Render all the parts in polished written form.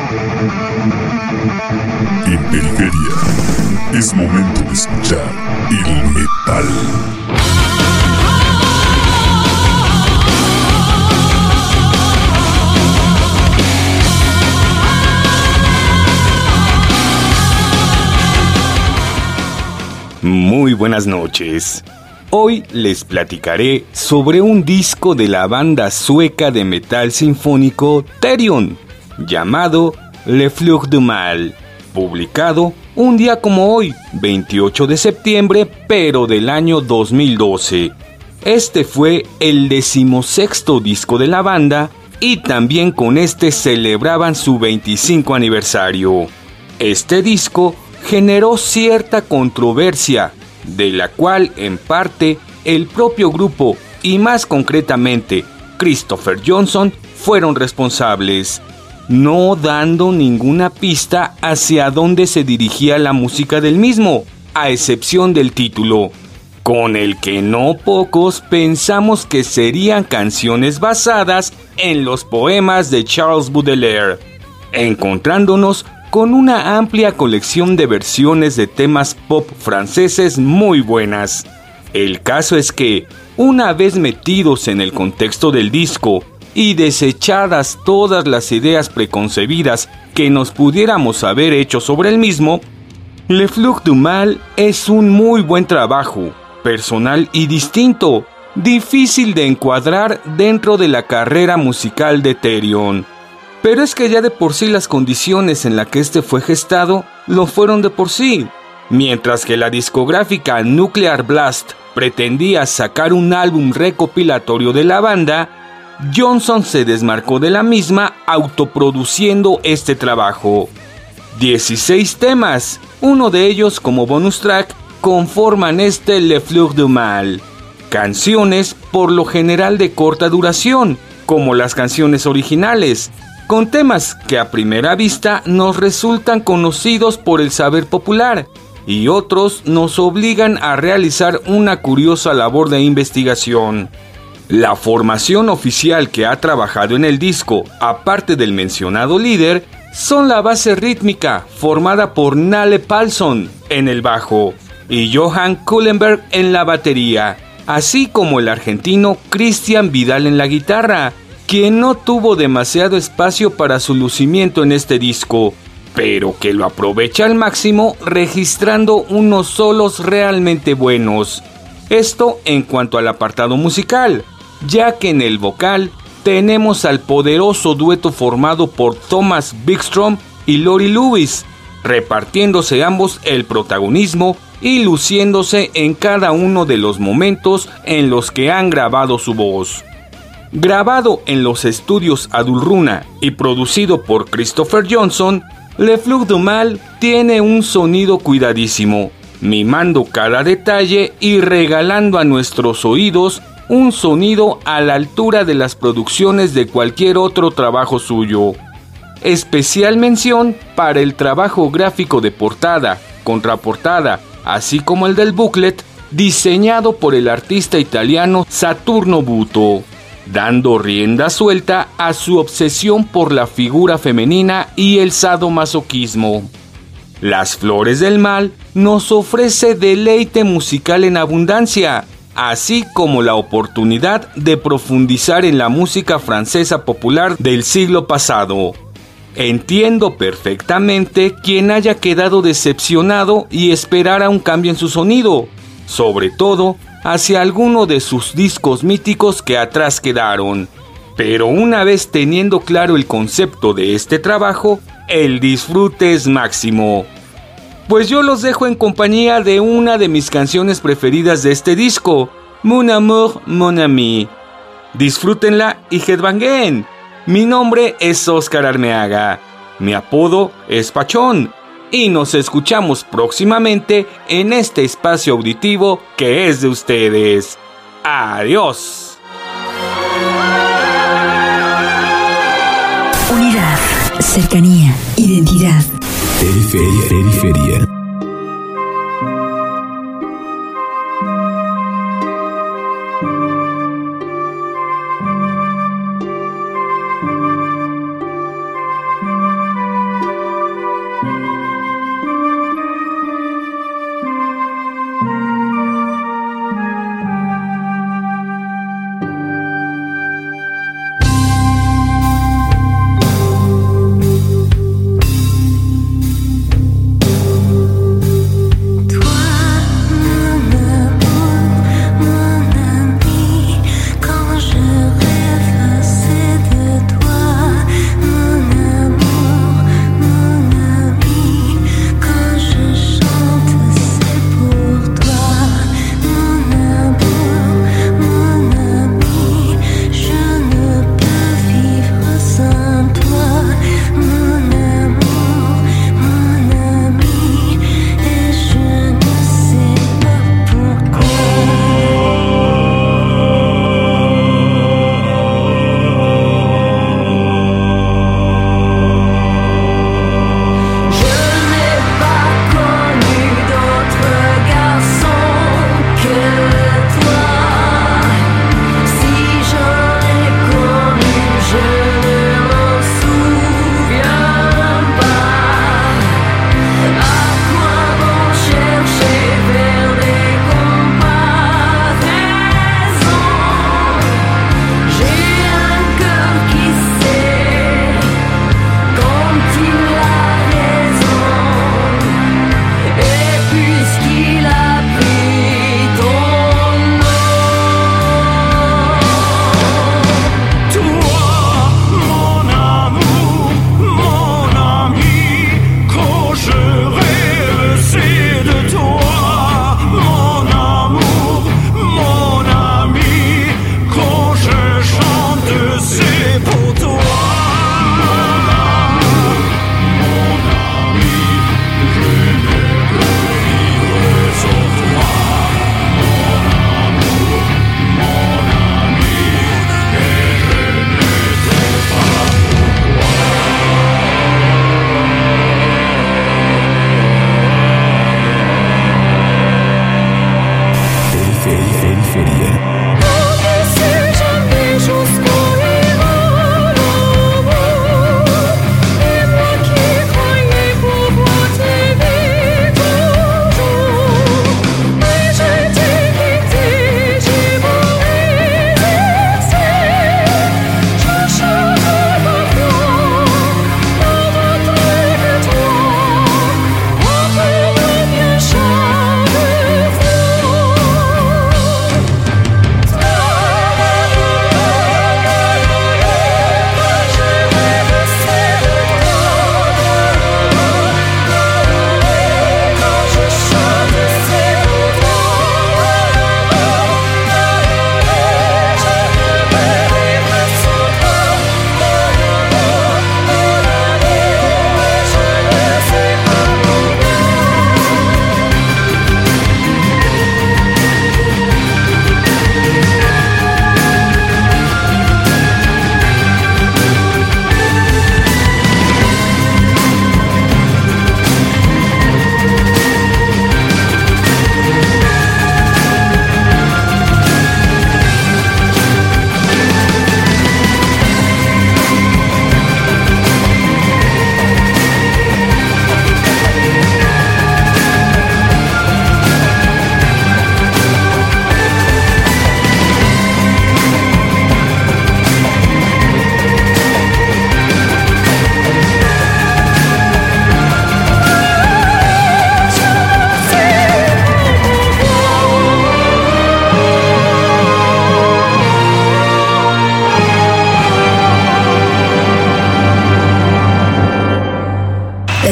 En Periferia es momento de escuchar el metal. Muy buenas noches. Hoy les platicaré sobre un disco de la banda sueca de metal sinfónico Therion, llamado Le Flux du Mal, publicado un día como hoy, 28 de septiembre, pero del año 2012. Este fue el 16º disco de la banda y también con este celebraban su 25 aniversario. Este disco generó cierta controversia, de la cual en parte el propio grupo y más concretamente Christopher Johnsson fueron responsables, no dando ninguna pista hacia dónde se dirigía la música del mismo, a excepción del título, con el que no pocos pensamos que serían canciones basadas en los poemas de Charles Baudelaire, encontrándonos con una amplia colección de versiones de temas pop franceses muy buenas. El caso es que, una vez metidos en el contexto del disco y desechadas todas las ideas preconcebidas que nos pudiéramos haber hecho sobre el mismo, Le Flux du Mal es un muy buen trabajo, personal y distinto, difícil de encuadrar dentro de la carrera musical de Therion. Pero es que ya de por sí las condiciones en las que este fue gestado lo fueron de por sí. Mientras que la discográfica Nuclear Blast pretendía sacar un álbum recopilatorio de la banda, Johnsson se desmarcó de la misma autoproduciendo este trabajo. 16 temas, uno de ellos como bonus track, conforman este Le Flux du Mal. Canciones por lo general de corta duración, como las canciones originales, con temas que a primera vista nos resultan conocidos por el saber popular y otros nos obligan a realizar una curiosa labor de investigación. La formación oficial que ha trabajado en el disco, aparte del mencionado líder, son la base rítmica formada por Nale Palsson en el bajo y Johan Kullenberg en la batería, así como el argentino Cristian Vidal en la guitarra, quien no tuvo demasiado espacio para su lucimiento en este disco, pero que lo aprovecha al máximo registrando unos solos realmente buenos. Esto en cuanto al apartado musical, ya que en el vocal tenemos al poderoso dueto formado por Thomas Bigstrom y Lori Lewis, repartiéndose ambos el protagonismo y luciéndose en cada uno de los momentos en los que han grabado su voz. Grabado en los estudios Adulruna y producido por Christopher Johnsson, Le Flux du Mal tiene un sonido cuidadísimo, mimando cada detalle y regalando a nuestros oídos un sonido a la altura de las producciones de cualquier otro trabajo suyo. Especial mención para el trabajo gráfico de portada, contraportada, así como el del booklet, diseñado por el artista italiano Saturno Buto, dando rienda suelta a su obsesión por la figura femenina y el sadomasoquismo. Las Flores del Mal nos ofrece deleite musical en abundancia, así como la oportunidad de profundizar en la música francesa popular del siglo pasado. Entiendo perfectamente quien haya quedado decepcionado y esperara un cambio en su sonido, sobre todo hacia alguno de sus discos míticos que atrás quedaron. Pero una vez teniendo claro el concepto de este trabajo, el disfrute es máximo. Pues yo los dejo en compañía de una de mis canciones preferidas de este disco, Mon Amour, Mon Ami. Disfrútenla y headbanguen. Mi nombre es Oscar Armeaga. Mi apodo es Pachón. Y nos escuchamos próximamente en este espacio auditivo que es de ustedes. ¡Adiós! Unidad, cercanía, identidad. Periferia.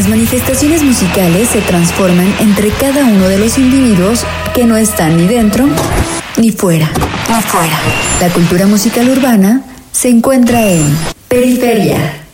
las manifestaciones musicales se transforman entre cada uno de los individuos que no están ni dentro ni fuera. La cultura musical urbana se encuentra en Periferia.